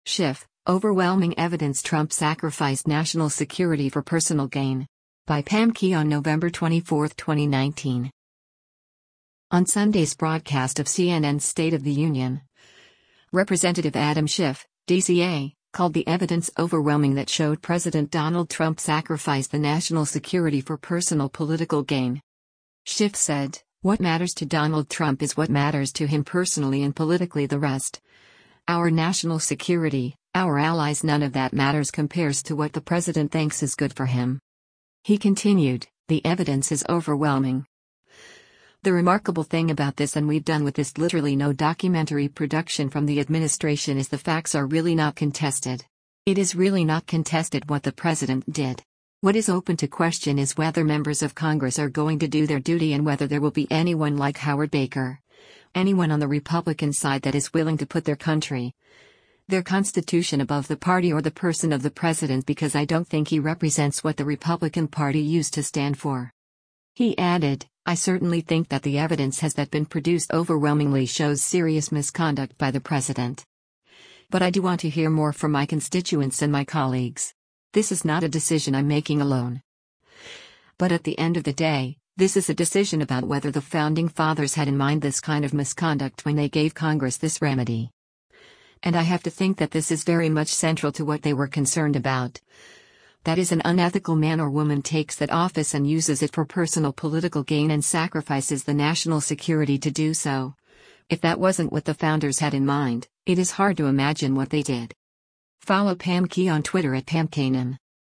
Schiff, overwhelming evidence Trump sacrificed national security for personal gain. By Pam Key on November 24, 2019. On Sunday's broadcast of CNN's State of the Union, Representative Adam Schiff, DCA, called the evidence overwhelming that showed President Donald Trump sacrificed the national security for personal political gain. Schiff said, "What matters to Donald Trump is what matters to him personally and politically. The rest, our national security, our allies, none of that matters compares to what the president thinks is good for him." He continued, "The evidence is overwhelming. The remarkable thing about this, and we've done with this literally no documentary production from the administration, is the facts are really not contested. It is really not contested what the president did. What is open to question is whether members of Congress are going to do their duty and whether there will be anyone like Howard Baker, anyone on the Republican side that is willing to put their country, their Constitution above the party or the person of the president, because I don't think he represents what the Republican Party used to stand for." He added, "I certainly think that the evidence has that been produced overwhelmingly shows serious misconduct by the president. But I do want to hear more from my constituents and my colleagues. This is not a decision I'm making alone. But at the end of the day, this is a decision about whether the Founding Fathers had in mind this kind of misconduct when they gave Congress this remedy. And I have to think that this is very much central to what they were concerned about. That is, an unethical man or woman takes that office and uses it for personal political gain and sacrifices the national security to do so. If that wasn't what the founders had in mind, it is hard to imagine what they did." Follow Pam Key on Twitter at PamKanan.